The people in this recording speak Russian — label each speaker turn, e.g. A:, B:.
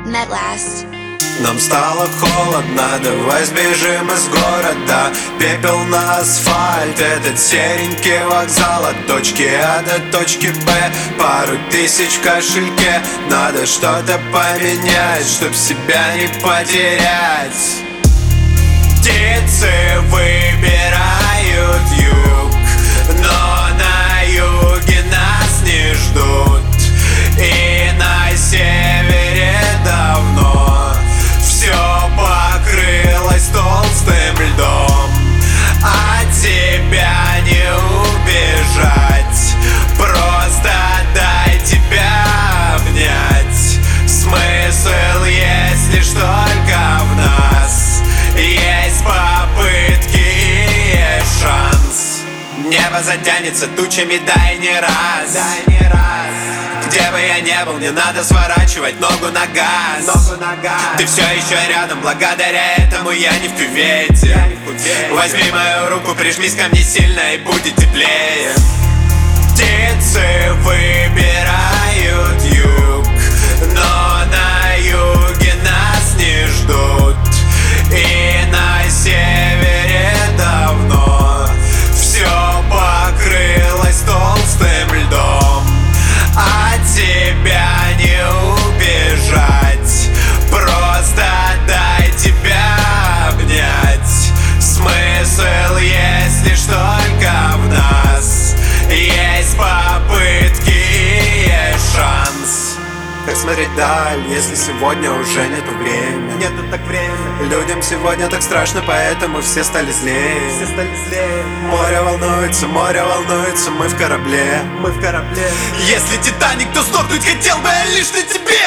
A: Metlast.
B: Нам стало холодно, давай сбежим из города. Пепел на асфальт, этот серенький вокзал. От точки А до точки Б, пару тысяч в кошельке. Надо что-то поменять, чтоб себя не потерять. Птицы выбирают юг, но на юге нас не ждут. И на севере давно все покрылось толстым льдом. От тебя не убежать, просто дай тебя обнять. Смысл есть лишь только в нас, есть попытки и есть шанс. Небо затянется тучами, дай не раз. Где бы я не был, не надо сворачивать ногу на газ. Ты все еще рядом, благодаря этому я не в кювете. Возьми мою руку, прижмись ко мне сильно и будет теплее. Птицы выбирают юг, но на юге нас не ждут. И на севере давно все покрылось толстым льдом. От тебя не убежать, просто дай тебя обнять. Смысл есть лишь только в нас, есть попытки и есть шанс. Как смотреть даль, если сегодня уже нету времени? Нету так времени. Людям сегодня так страшно, поэтому все стали злее. Море волнуется, мы в корабле. Если Титаник, то сдохнуть хотел бы я лишь на тебе.